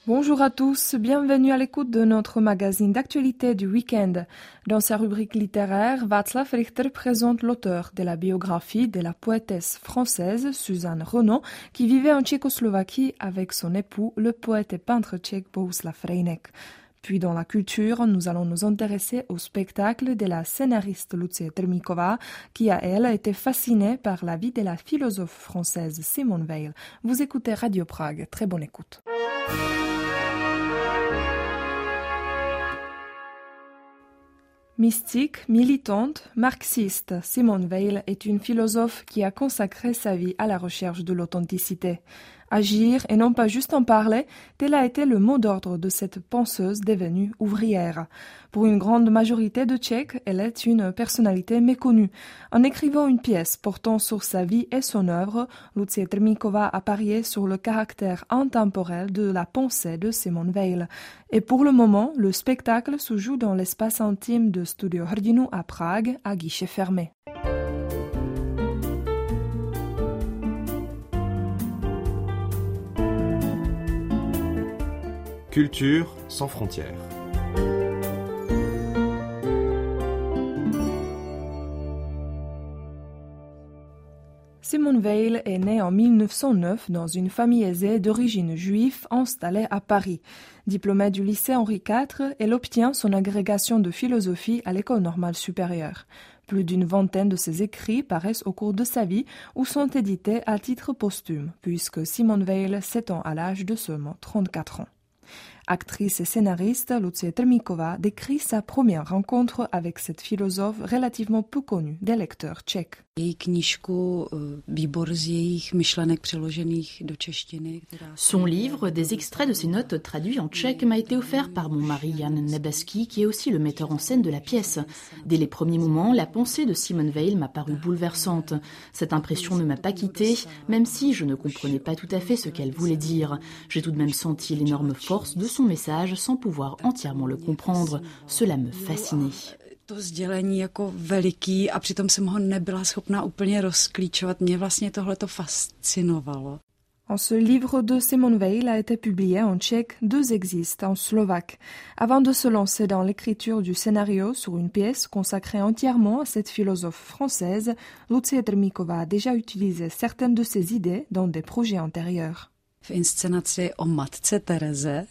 Bonjour à tous, bienvenue à l'écoute de notre magazine d'actualité du week-end. Dans sa rubrique littéraire, Václav Richter présente l'auteur de la biographie de la poétesse française Suzanne Renaud, qui vivait en Tchécoslovaquie avec son époux, le poète et peintre tchèque Bohuslav Rejnek. Puis dans la culture, nous allons nous intéresser au spectacle de la scénariste Lucie Trmíková, qui a, elle, été fascinée par la vie de la philosophe française Simone Weil. Vous écoutez Radio Prague, très bonne écoute. Mystique, militante, marxiste, Simone Weil est une philosophe qui a consacré sa vie à la recherche de l'authenticité. Agir et non pas juste en parler, tel a été le mot d'ordre de cette penseuse devenue ouvrière. Pour une grande majorité de Tchèques, elle est une personnalité méconnue. En écrivant une pièce portant sur sa vie et son œuvre, Lucie Trmíková a parié sur le caractère intemporel de la pensée de Simone Weil. Et pour le moment, le spectacle se joue dans l'espace intime de Studio Hrdinu à Prague, à guichet fermé. Culture sans frontières. Simone Weil est née en 1909 dans une famille aisée d'origine juive installée à Paris. Diplômée du lycée Henri IV, elle obtient son agrégation de philosophie à l'École normale supérieure. Plus d'une vingtaine de ses écrits paraissent au cours de sa vie ou sont édités à titre posthume, puisque Simone Weil s'éteint à l'âge de seulement 34 ans. Actrice et scénariste, Lucie Trmíková décrit sa première rencontre avec cette philosophe relativement peu connue des lecteurs tchèques. Son livre, des extraits de ses notes traduits en tchèque, m'a été offert par mon mari Jan Nebeski, qui est aussi le metteur en scène de la pièce. Dès les premiers moments, la pensée de Simone Weil m'a paru bouleversante. Cette impression ne m'a pas quittée, même si je ne comprenais pas tout à fait ce qu'elle voulait dire. J'ai tout de même senti l'énorme force de son message sans pouvoir entièrement le comprendre. Cela me fascinait. To sdělení jako veliký a přitom jsem ho nebyla schopná úplně rozklíčovat. Mě vlastně tohleto fascinovalo. En ce livre de Simone Weil a été publié en tchèque, deux existent en slovaque. Avant de se lancer dans l'écriture du scénario sur une pièce consacrée entièrement à cette philosophe française, Lucie Trmíková a déjà utilisé certaines de ses idées dans des projets antérieurs. V inscenaci o matce Tereze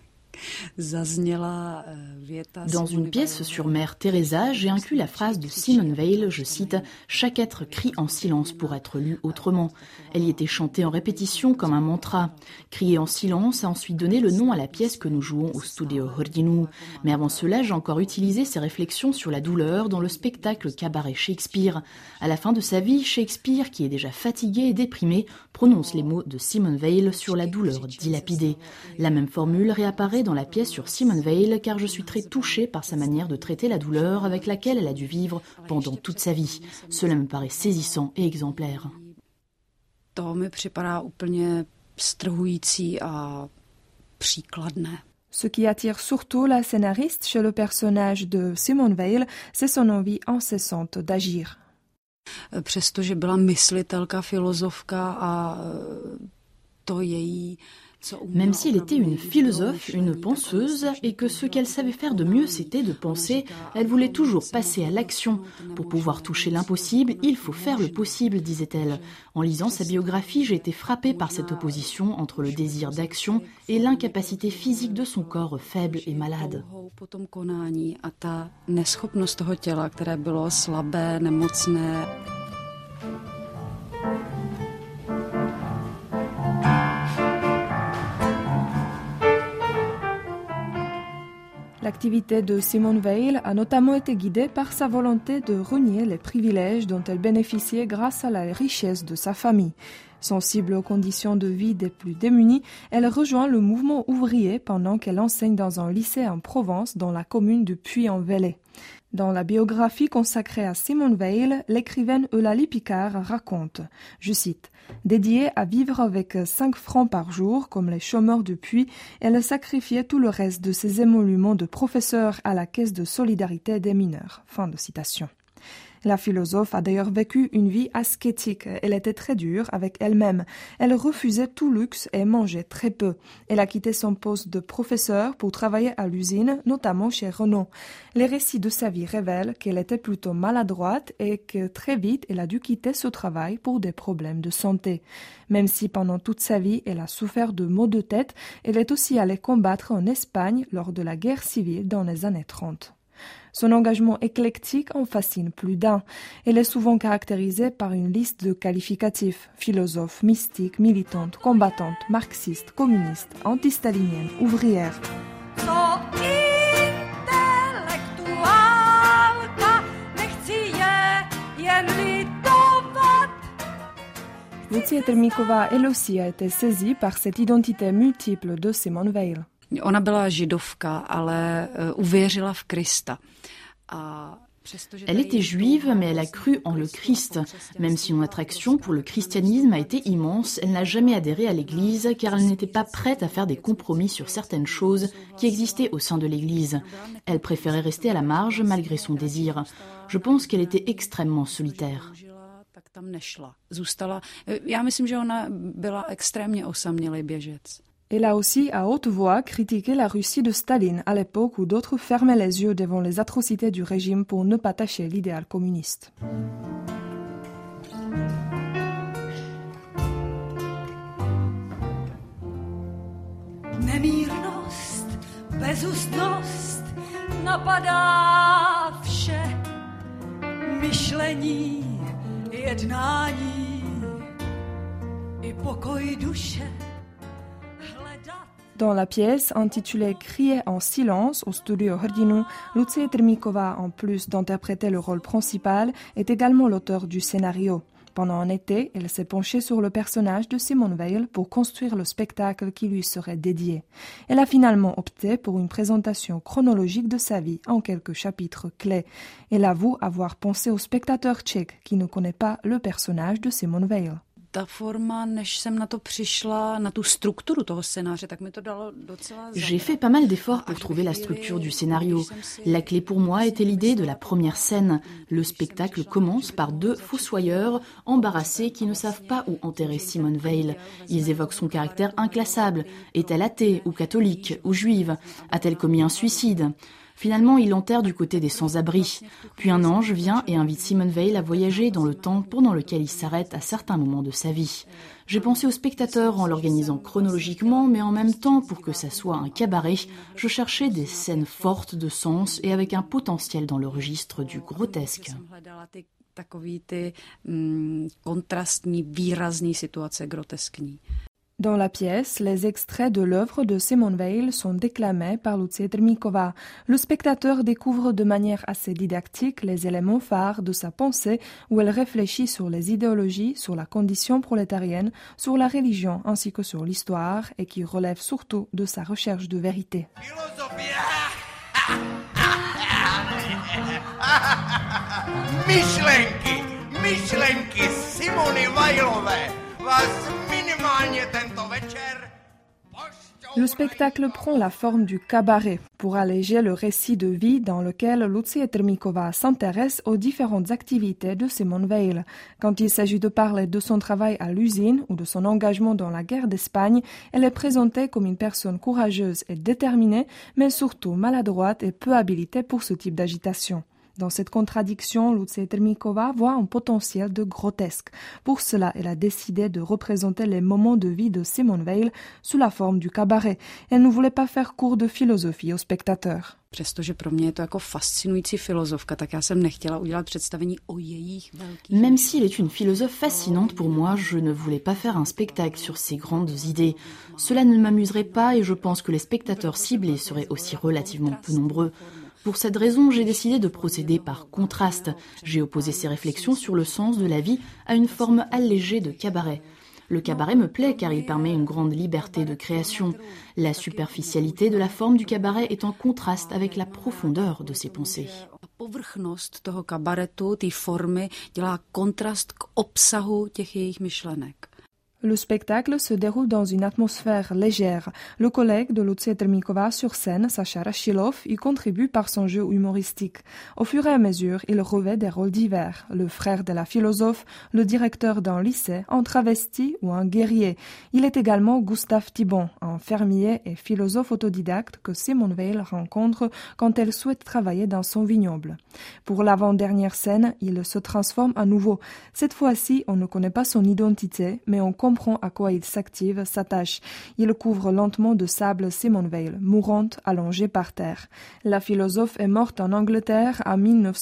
Dans une pièce sur Mère Teresa, j'ai inclus la phrase de Simone Weil, je cite, « Chaque être crie en silence pour être lu autrement ». Elle y était chantée en répétition comme un mantra. Crier en silence a ensuite donné le nom à la pièce que nous jouons au Studio Hrdinu. Mais avant cela, j'ai encore utilisé ces réflexions sur la douleur dans le spectacle Cabaret Shakespeare. À la fin de sa vie, Shakespeare, qui est déjà fatigué et déprimé, prononce les mots de Simone Weil sur la douleur dilapidée. La même formule réapparaît dans la pièce sur Simone Weil, car je suis très touchée par sa manière de traiter la douleur avec laquelle elle a dû vivre pendant toute sa vie. Cela me paraît saisissant et exemplaire. To mi připadá úplně strhující a příkladné. Ce qui attire surtout la scénariste chez le personnage de Simone Weil, c'est son envie incessante d'agir. Přestože byla myslitelka, filozofka a to její... Même si elle était une philosophe, une penseuse, et que ce qu'elle savait faire de mieux c'était de penser, elle voulait toujours passer à l'action. Pour pouvoir toucher l'impossible, il faut faire le possible, disait-elle. En lisant sa biographie, j'ai été frappée par cette opposition entre le désir d'action et l'incapacité physique de son corps faible et malade. A ta neschopnost toho těla, které bylo slabé, nemocné. L'activité de Simone Weil a notamment été guidée par sa volonté de renier les privilèges dont elle bénéficiait grâce à la richesse de sa famille. Sensible aux conditions de vie des plus démunis, elle rejoint le mouvement ouvrier pendant qu'elle enseigne dans un lycée en Provence, dans la commune de Puy-en-Velay. Dans la biographie consacrée à Simone Weil, l'écrivaine Eulalie Picard raconte, je cite, « Dédiée à vivre avec 5 francs par jour, comme les chômeurs de Puy, elle sacrifiait tout le reste de ses émoluments de professeur à la caisse de solidarité des mineurs. » Fin de citation. La philosophe a d'ailleurs vécu une vie ascétique. Elle était très dure avec elle-même. Elle refusait tout luxe et mangeait très peu. Elle a quitté son poste de professeur pour travailler à l'usine, notamment chez Renault. Les récits de sa vie révèlent qu'elle était plutôt maladroite et que très vite elle a dû quitter ce travail pour des problèmes de santé. Même si pendant toute sa vie elle a souffert de maux de tête, elle est aussi allée combattre en Espagne lors de la guerre civile dans les années 30. Son engagement éclectique en fascine plus d'un. Elle est souvent caractérisée par une liste de qualificatifs: philosophe, mystique, militante, combattante, marxiste, communiste, antistalinienne, ouvrière. Lucie Termíková, elle aussi, a été saisie par cette identité multiple de Simone Weil. Ona byla židovka, ale uvěřila v Krista. Elle était juive, mais elle a cru en le Christ. Même si son attraction pour le christianisme a été immense, elle n'a jamais adhéré à l'Église car elle n'était pas prête à faire des compromis sur certaines choses qui existaient au sein de l'Église. Elle préférait rester à la marge malgré son désir. Je pense qu'elle était extrêmement solitaire. Já myslím, že ona byla extrémně osamělý běžec. Elle a aussi, à haute voix, critiqué la Russie de Staline à l'époque où d'autres fermaient les yeux devant les atrocités du régime pour ne pas tâcher l'idéal communiste. Nemírnost, bezústnost napadá vše, myšlení, jednání i pokoj duše. Dans la pièce intitulée Crier en silence au studio Hrdinu, Lucie Termíková, en plus d'interpréter le rôle principal, est également l'auteur du scénario. Pendant un été, elle s'est penchée sur le personnage de Simone Weil pour construire le spectacle qui lui serait dédié. Elle a finalement opté pour une présentation chronologique de sa vie en quelques chapitres clés. Elle avoue avoir pensé au spectateur tchèque qui ne connaît pas le personnage de Simone Weil. Ta forma, než jsem na to přišla, na tu strukturu toho scénáře, tak mi to dalo docela. J'ai fait pas mal d'efforts pour trouver la structure du scénario. La clé pour moi était l'idée de la première scène. Le spectacle commence par deux fossoyeurs embarrassés qui ne savent pas où enterrer Simone Weil. Ils évoquent son caractère inclassable. Est-elle athée ou catholique ou juive? A-t-elle commis un suicide? Finalement, il l'enterre du côté des sans-abri. Puis un ange vient et invite Simone Weil à voyager dans le temps pendant lequel il s'arrête à certains moments de sa vie. J'ai pensé au spectateur en l'organisant chronologiquement, mais en même temps, pour que ça soit un cabaret, je cherchais des scènes fortes de sens et avec un potentiel dans le registre du grotesque. Takový ty kontrastní, výrazný situace groteskní. Dans la pièce, les extraits de l'œuvre de Simone Weil sont déclamés par Lucie Termíková. Le spectateur découvre de manière assez didactique les éléments phares de sa pensée où elle réfléchit sur les idéologies, sur la condition prolétarienne, sur la religion ainsi que sur l'histoire et qui relève surtout de sa recherche de vérité. Myšlenky Simony Weilové vás minimálně tento večer. Le spectacle prend la forme du cabaret pour alléger le récit de vie dans lequel Lucie Termíková s'intéresse aux différentes activités de Simone Weil. Quand il s'agit de parler de son travail à l'usine ou de son engagement dans la guerre d'Espagne, elle est présentée comme une personne courageuse et déterminée, mais surtout maladroite et peu habilitée pour ce type d'agitation. Dans cette contradiction, Lucie Termíková voit un potentiel de grotesque. Pour cela, elle a décidé de représenter les moments de vie de Simone Weil sous la forme du cabaret. Elle ne voulait pas faire cours de philosophie aux spectateurs. Přestože pro mě je to jako fascinující filozofka, tak já jsem nechtěla udělat představení o jejich velkých. Même s'il est une philosophe fascinante pour moi, je ne voulais pas faire un spectacle sur ses grandes idées. Cela ne m'amuserait pas et je pense que les spectateurs ciblés seraient aussi relativement peu nombreux. Pour cette raison, j'ai décidé de procéder par contraste. J'ai opposé ces réflexions sur le sens de la vie à une forme allégée de cabaret. Le cabaret me plaît car il permet une grande liberté de création. La superficialité de la forme du cabaret est en contraste avec la profondeur de ses pensées. Povrchnost toho kabaretu, té formy, dělá kontrast k obsahu těch jejich myšlenek. Le spectacle se déroule dans une atmosphère légère. Le collègue de Lucia Termíková sur scène, Sacha Rachilov, y contribue par son jeu humoristique. Au fur et à mesure, il revêt des rôles divers. Le frère de la philosophe, le directeur d'un lycée, un travesti ou un guerrier. Il est également Gustave Thibon, un fermier et philosophe autodidacte que Simone Weil rencontre quand elle souhaite travailler dans son vignoble. Pour l'avant-dernière scène, il se transforme à nouveau. Cette fois-ci, on ne connaît pas son identité, mais on comprend à quoi il s'active, s'attache. Il couvre lentement de sable Simone Weil, mourante, allongée par terre. La philosophe est morte en Angleterre en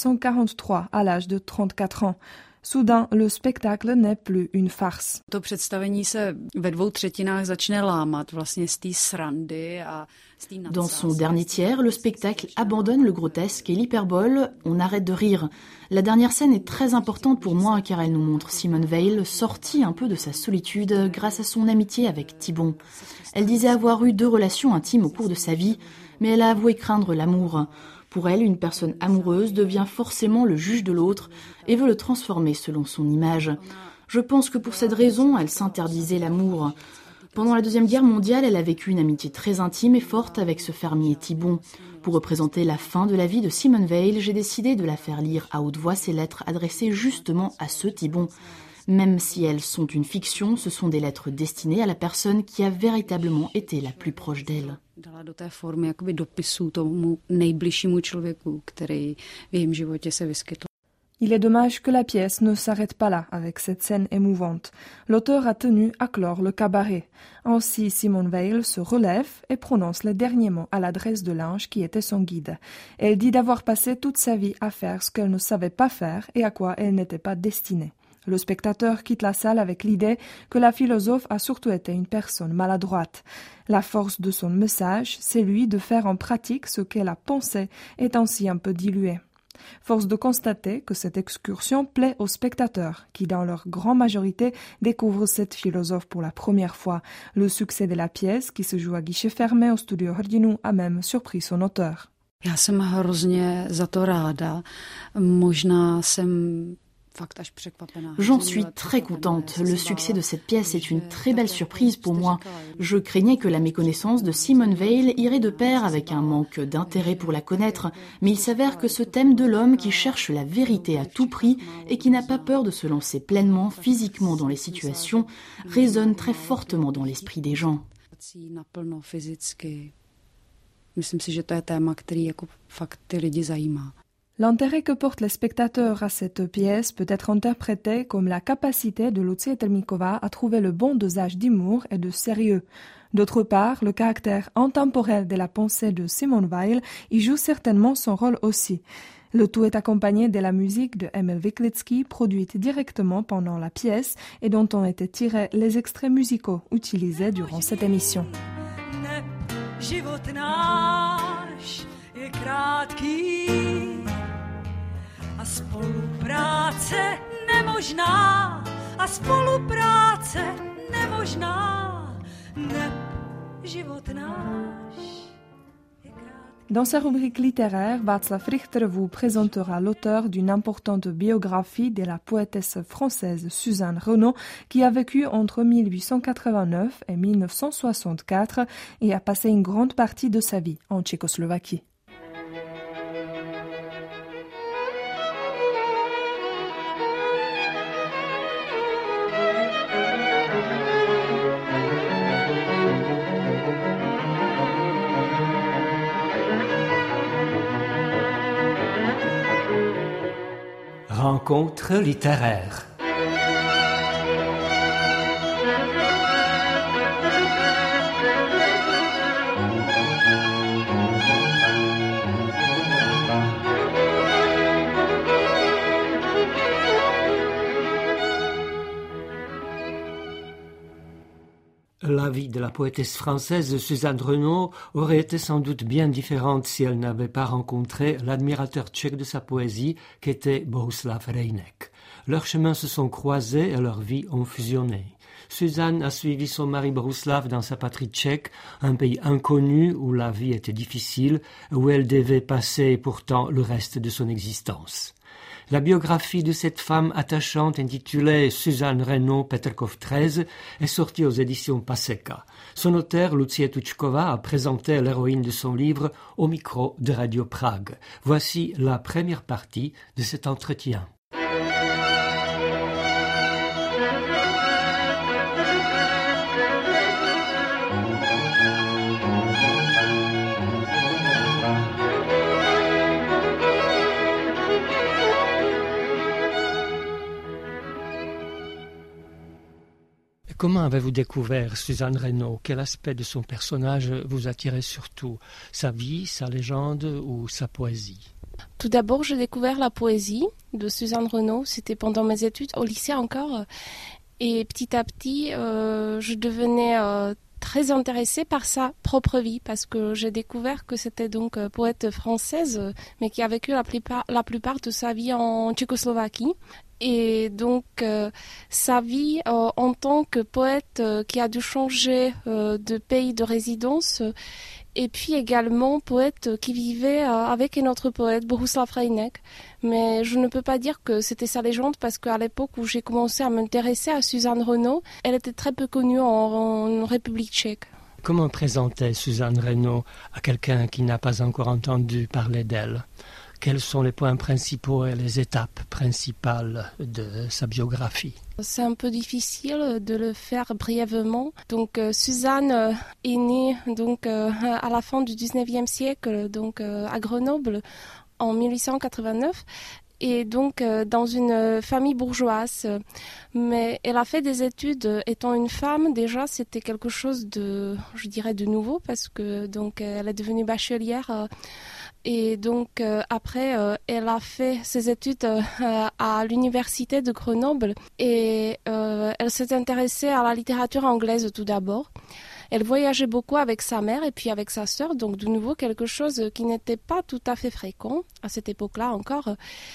1943, à l'âge de 34 ans. Soudain, le spectacle n'est plus une farce. To představení se ve 2/3 začne lámat vlastně z té srandy a z té nadsázky. Dans son dernier tiers, le spectacle abandonne le grotesque et l'hyperbole, on arrête de rire. La dernière scène est très importante pour moi car elle nous montre Simone Weil sortie un peu de sa solitude grâce à son amitié avec Thibon. Elle disait avoir eu 2 relations intimes au cours de sa vie, mais elle a avoué craindre l'amour. Pour elle, une personne amoureuse devient forcément le juge de l'autre et veut le transformer selon son image. Je pense que pour cette raison, elle s'interdisait l'amour. Pendant la Deuxième Guerre mondiale, elle a vécu une amitié très intime et forte avec ce fermier Thibon. Pour représenter la fin de la vie de Simone Weil, j'ai décidé de la faire lire à haute voix ces lettres adressées justement à ce Thibon. Même si elles sont une fiction, ce sont des lettres destinées à la personne qui a véritablement été la plus proche d'elle. Dala do té formy jakoby dopisu tomu nejbližšímu člověku, který v jejím životě se vyskytl. Il est dommage que la pièce ne s'arrête pas là avec cette scène émouvante. L'auteur a tenu à clore le cabaret. Ainsi, Simone Weil se relève et prononce les derniers mots à l'adresse de l'ange qui était son guide. Elle dit d'avoir passé toute sa vie à faire ce qu'elle ne savait pas faire et à quoi elle n'était pas destinée. Le spectateur quitte la salle avec l'idée que la philosophe a surtout été une personne maladroite. La force de son message, c'est lui de faire en pratique ce qu'elle a pensé, est ainsi un peu diluée. Force de constater que cette excursion plaît aux spectateurs, qui dans leur grande majorité découvrent cette philosophe pour la première fois. Le succès de la pièce, qui se joue à guichet fermé au studio Hrdinu, a même surpris son auteur. Já jsem hrozně za to ráda. Možná jsem J'en suis très contente. Le succès de cette pièce est une très belle surprise pour moi. Je craignais que la méconnaissance de Simone Weil irait de pair avec un manque d'intérêt pour la connaître, mais il s'avère que ce thème de l'homme qui cherche la vérité à tout prix et qui n'a pas peur de se lancer pleinement physiquement dans les situations résonne très fortement dans l'esprit des gens. Myslím si, že to je téma, který jako fakt ty lidi zajímá. L'intérêt que portent les spectateurs à cette pièce peut être interprété comme la capacité de Lucia Termíková à trouver le bon dosage d'humour et de sérieux. D'autre part, le caractère intemporel de la pensée de Simone Weil y joue certainement son rôle aussi. Le tout est accompagné de la musique de Emil Wiklický, produite directement pendant la pièce et dont ont été tirés les extraits musicaux utilisés durant cette émission. Život náš je krátký a spolupráce nemožná, a spolupráce nemožná, neb život náš je krátký. Dans sa rubrique littéraire, Václav Richter vous présentera l'auteur d'une importante biographie de la poétesse française Suzanne Renaud, qui a vécu entre 1889 et 1964 et a passé une grande partie de sa vie en Tchécoslovaquie. Rencontre littéraire. La vie de la poétesse française Suzanne Renaud aurait été sans doute bien différente si elle n'avait pas rencontré l'admirateur tchèque de sa poésie qu'était Bohuslav Reinek. Leurs chemins se sont croisés et leurs vies ont fusionné. Suzanne a suivi son mari Bohuslav dans sa patrie tchèque, un pays inconnu où la vie était difficile, où elle devait passer pourtant le reste de son existence. La biographie de cette femme attachante intitulée Suzanne Renaud Peterkov 13 est sortie aux éditions Paseka. Son auteur, Lucia Tuchkova, a présenté l'héroïne de son livre au micro de Radio Prague. Voici la première partie de cet entretien. Comment avez-vous découvert Suzanne Renaud? Quel aspect de son personnage vous attirait surtout? Sa vie, sa légende ou sa poésie? Tout d'abord, j'ai découvert la poésie de Suzanne Renaud. C'était pendant mes études au lycée encore. Et petit à petit, je devenais très intéressée par sa propre vie parce que j'ai découvert que c'était donc poète française, mais qui a vécu la plupart de sa vie en Tchécoslovaquie. Et donc, sa vie en tant que poète qui a dû changer de pays de résidence, et puis également poète qui vivait avec un autre poète, Bohuslav Reinek. Mais je ne peux pas dire que c'était sa légende parce qu'à l'époque où j'ai commencé à m'intéresser à Suzanne Renaud, elle était très peu connue en République tchèque. Comment présenter Suzanne Renaud à quelqu'un qui n'a pas encore entendu parler d'elle? Quels sont les points principaux et les étapes principales de sa biographie? C'est un peu difficile de le faire brièvement. Donc Suzanne est née donc à la fin du 19e siècle donc à Grenoble en 1889 et donc dans une famille bourgeoise. Mais elle a fait des études étant une femme. Déjà, c'était quelque chose de, je dirais, de nouveau parce que donc elle est devenue bachelière. Et donc après, elle a fait ses études à l'université de Grenoble et elle s'est intéressée à la littérature anglaise tout d'abord. Elle voyageait beaucoup avec sa mère et puis avec sa sœur, donc de nouveau quelque chose qui n'était pas tout à fait fréquent à cette époque-là encore.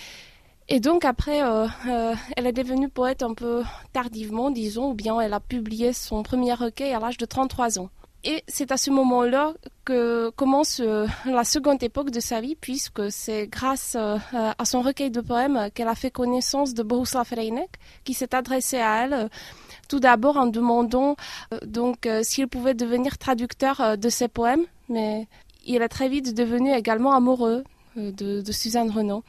Et donc après, elle est devenue poète un peu tardivement, disons, ou bien elle a publié son premier recueil à l'âge de 33 ans. Et c'est à ce moment-là que commence la seconde époque de sa vie, puisque c'est grâce à son recueil de poèmes qu'elle a fait connaissance de Bohuslav Reinek, qui s'est adressé à elle tout d'abord en demandant s'il pouvait devenir traducteur de ses poèmes, mais il est très vite devenu également amoureux de Suzanne Renaud.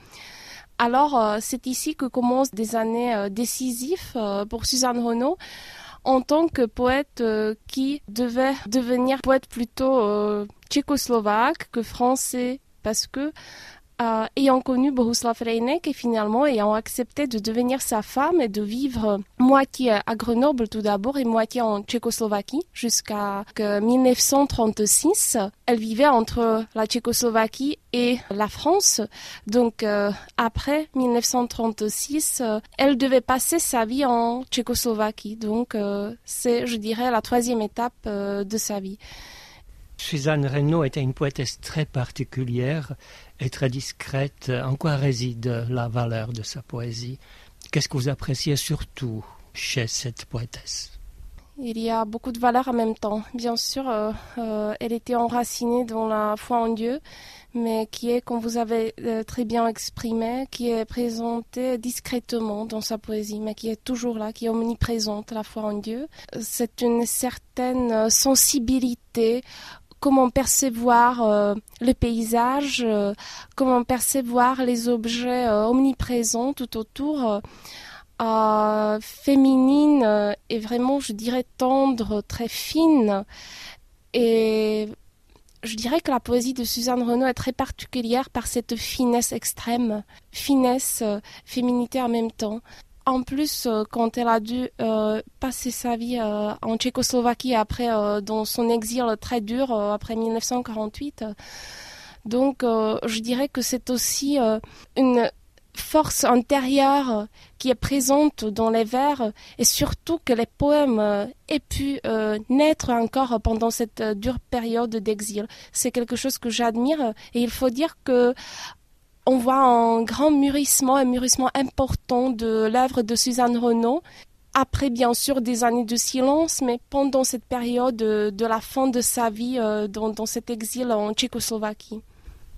Alors c'est ici que commencent des années décisives pour Suzanne Renaud, en tant que poète qui devait devenir poète plutôt tchécoslovaque que français, parce que ayant connu Bohuslav Reinek et finalement ayant accepté de devenir sa femme et de vivre moitié à Grenoble tout d'abord et moitié en Tchécoslovaquie jusqu'à 1936. Elle vivait entre la Tchécoslovaquie et la France. Donc après 1936, elle devait passer sa vie en Tchécoslovaquie. Donc c'est, je dirais, la troisième étape de sa vie. Suzanne Renaud était une poétesse très particulière et très discrète. En quoi réside la valeur de sa poésie? Qu'est-ce que vous appréciez surtout chez cette poétesse? Il y a beaucoup de valeurs en même temps. Bien sûr, elle était enracinée dans la foi en Dieu, mais qui est, comme vous avez très bien exprimé, qui est présentée discrètement dans sa poésie, mais qui est toujours là, qui est omniprésente, la foi en Dieu. C'est une certaine sensibilité, comment percevoir le paysage, comment percevoir les objets omniprésents tout autour, féminine et vraiment, je dirais, tendre, très fine. Et je dirais que la poésie de Suzanne Renaud est très particulière par cette finesse extrême, finesse, féminité en même temps. En plus, quand elle a dû passer sa vie en Tchécoslovaquie après dans son exil très dur après 1948, donc je dirais que c'est aussi une force intérieure qui est présente dans les vers et surtout que les poèmes aient pu naître encore pendant cette dure période d'exil. C'est quelque chose que j'admire et il faut dire que on voit un mûrissement important de l'œuvre de Suzanne Renaud. Après, bien sûr, des années de silence, mais pendant cette période de la fin de sa vie dans cet exil en Tchécoslovaquie.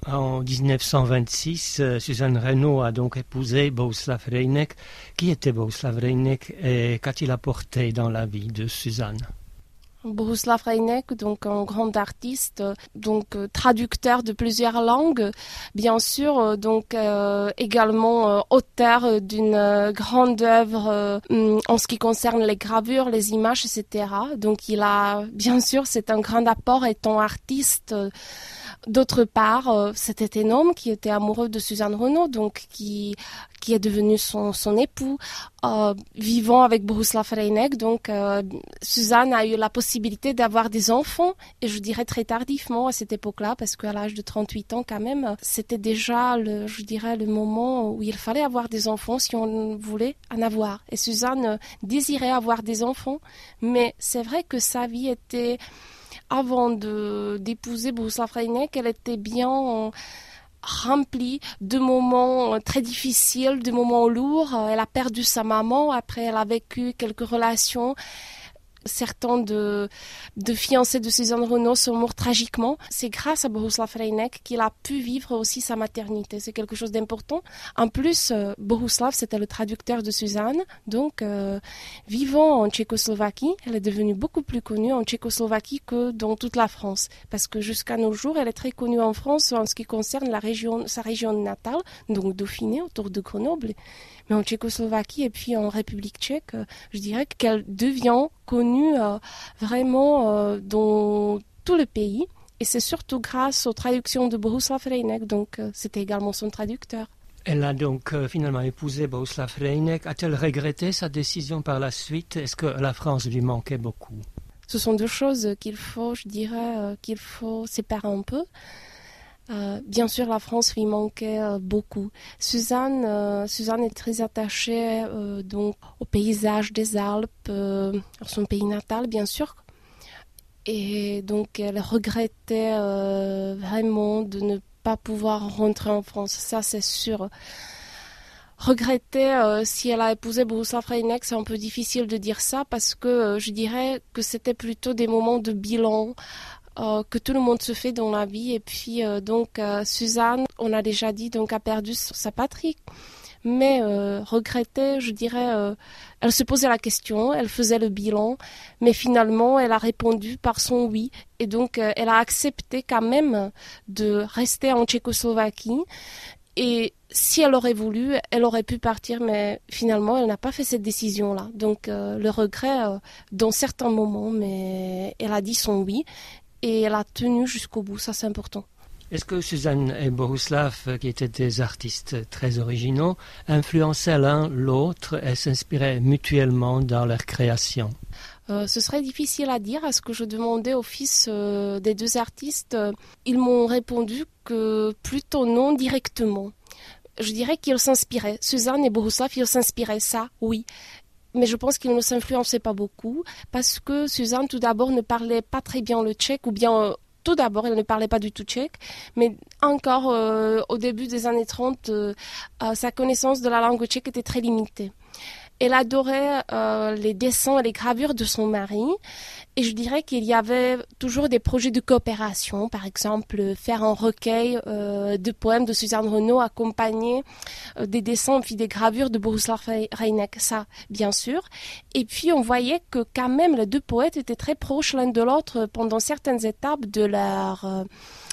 En 1926, Suzanne Renaud a donc épousé Bohuslav Rejnek. Qui était Bohuslav Rejnek et qu'a-t-il apporté dans la vie de Suzanne? Bohuslav Rejnek, donc un grand artiste, donc traducteur de plusieurs langues, bien sûr, donc également auteur d'une grande œuvre en ce qui concerne les gravures, les images, etc. Donc il a, bien sûr, c'est un grand apport étant artiste. D'autre part, c'était un homme qui était amoureux de Suzanne Renaud, donc qui est devenu son époux, vivant avec Bohuslav Rejnek. Donc, Suzanne a eu la possibilité d'avoir des enfants, et je dirais très tardivement à cette époque-là, parce qu'à l'âge de 38 ans, quand même, c'était déjà, le moment où il fallait avoir des enfants si on voulait en avoir. Et Suzanne désirait avoir des enfants, mais c'est vrai que sa vie était... Avant d'épouser Bohuslav Rejnek, elle était bien remplie de moments très difficiles, de moments lourds. Elle a perdu sa maman, après elle a vécu quelques relations. Certains de fiancés de Suzanne Renaud sont morts tragiquement. C'est grâce à Bohuslav Rejnek qu'il a pu vivre aussi sa maternité. C'est quelque chose d'important. En plus, Bohuslav, c'était le traducteur de Suzanne. Donc, vivant en Tchécoslovaquie, elle est devenue beaucoup plus connue en Tchécoslovaquie que dans toute la France. Parce que jusqu'à nos jours, elle est très connue en France en ce qui concerne sa région natale, donc Dauphiné, autour de Grenoble. Mais en Tchécoslovaquie et puis en République tchèque, je dirais qu'elle devient connue vraiment dans tout le pays. Et c'est surtout grâce aux traductions de Bohuslav Rejnek, donc c'était également son traducteur. Elle a donc finalement épousé Bohuslav Rejnek. A-t-elle regretté sa décision par la suite? Est-ce que la France lui manquait beaucoup? Ce sont deux choses qu'il faut séparer un peu. Bien sûr, la France lui manquait beaucoup. Suzanne est très attachée donc au paysage des Alpes, à son pays natal, bien sûr. Et donc, elle regrettait vraiment de ne pas pouvoir rentrer en France. Ça, c'est sûr. Regretter si elle a épousé Bohuslav Rejnek, c'est un peu difficile de dire ça parce que je dirais que c'était plutôt des moments de bilan. Que tout le monde se fait dans la vie. Et puis, Suzanne, on a déjà dit, donc, a perdu sa patrie. Mais regrettait, je dirais, elle se posait la question, elle faisait le bilan, mais finalement, elle a répondu par son oui. Et donc, elle a accepté quand même de rester en Tchécoslovaquie. Et si elle aurait voulu, elle aurait pu partir, mais finalement, elle n'a pas fait cette décision-là. Donc, le regret dans certains moments, mais elle a dit son oui. Et elle a tenu jusqu'au bout, ça c'est important. Est-ce que Suzanne et Bohuslav, qui étaient des artistes très originaux, influençaient l'un l'autre et s'inspiraient mutuellement dans leur création? Ce serait difficile à dire. À ce que je demandais au fils des deux artistes, ils m'ont répondu que plutôt non directement. Je dirais qu'ils s'inspiraient. Suzanne et Bohuslav, ils s'inspiraient, ça, oui. Mais je pense qu'il ne s'influençait pas beaucoup parce que Suzanne, tout d'abord, ne parlait pas très bien le tchèque ou bien, tout d'abord, elle ne parlait pas du tout tchèque. Mais encore au début des années 30, sa connaissance de la langue tchèque était très limitée. Elle adorait les dessins et les gravures de son mari. Et je dirais qu'il y avait toujours des projets de coopération. Par exemple, faire un recueil de poèmes de Suzanne Renaud accompagné des dessins puis des gravures de Bohuslav Rejnek. Ça, bien sûr. Et puis, on voyait que quand même, les deux poètes étaient très proches l'un de l'autre pendant certaines étapes de leur...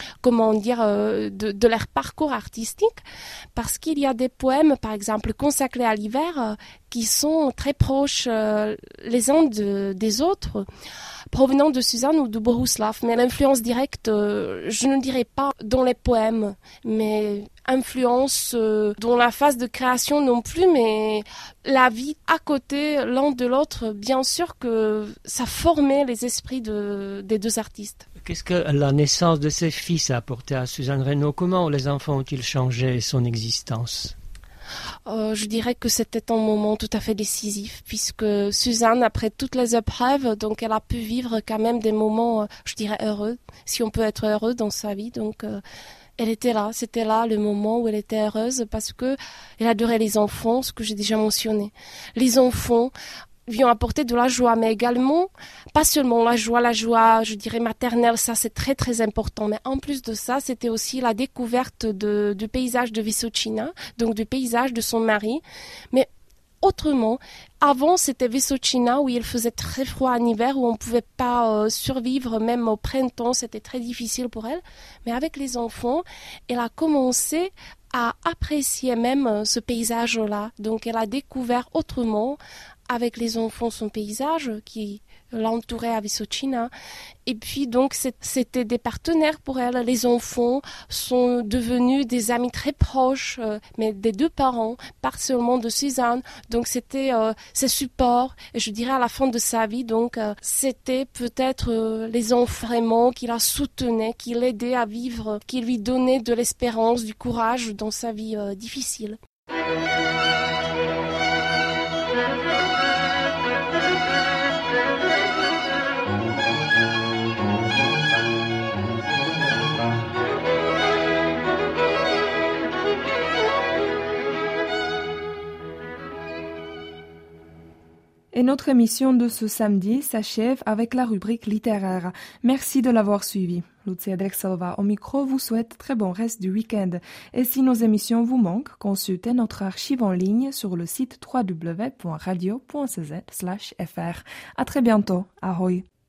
de leur parcours artistique, parce qu'il y a des poèmes, par exemple, consacrés à l'hiver, qui sont très proches les uns des autres, provenant de Suzanne ou de Bohuslav. Mais l'influence directe, je ne dirais pas dans les poèmes, mais influence dans la phase de création non plus, mais la vie à côté l'un de l'autre, bien sûr que ça formait les esprits des deux artistes. Qu'est-ce que la naissance de ses fils a apporté à Suzanne Renaud? Comment les enfants ont-ils changé son existence? Je dirais que c'était un moment tout à fait décisif, puisque Suzanne, après toutes les épreuves, donc elle a pu vivre quand même des moments, je dirais, heureux, si on peut être heureux dans sa vie. Donc, elle était là, c'était là le moment où elle était heureuse, parce que elle adorait les enfants, ce que j'ai déjà mentionné. Les enfants, vient apporter de la joie, mais également, pas seulement la joie, je dirais maternelle, ça c'est très très important, mais en plus de ça, c'était aussi la découverte du paysage de Vysočina, donc du paysage de son mari, mais autrement, avant c'était Vysočina où il faisait très froid en hiver, où on ne pouvait pas survivre, même au printemps, c'était très difficile pour elle. Mais avec les enfants, elle a commencé à apprécier même ce paysage-là. Donc elle a découvert autrement avec les enfants son paysage qui l'entourait à Vysočina. Et puis donc c'était des partenaires pour elle. Les enfants sont devenus des amis très proches, mais des deux parents, pas seulement de Suzanne. Donc c'était ses supports. Et je dirais à la fin de sa vie, donc c'était peut-être les enfants vraiment qui la soutenaient, qui l'aidaient à vivre, qui lui donnaient de l'espérance, du courage dans sa vie difficile. Et notre émission de ce samedi s'achève avec la rubrique littéraire. Merci de l'avoir suivi. Lucia Drexelova au micro vous souhaite très bon reste du week-end. Et si nos émissions vous manquent, consultez notre archive en ligne sur le site www.radio.cz/fr. À très bientôt. Ahoj.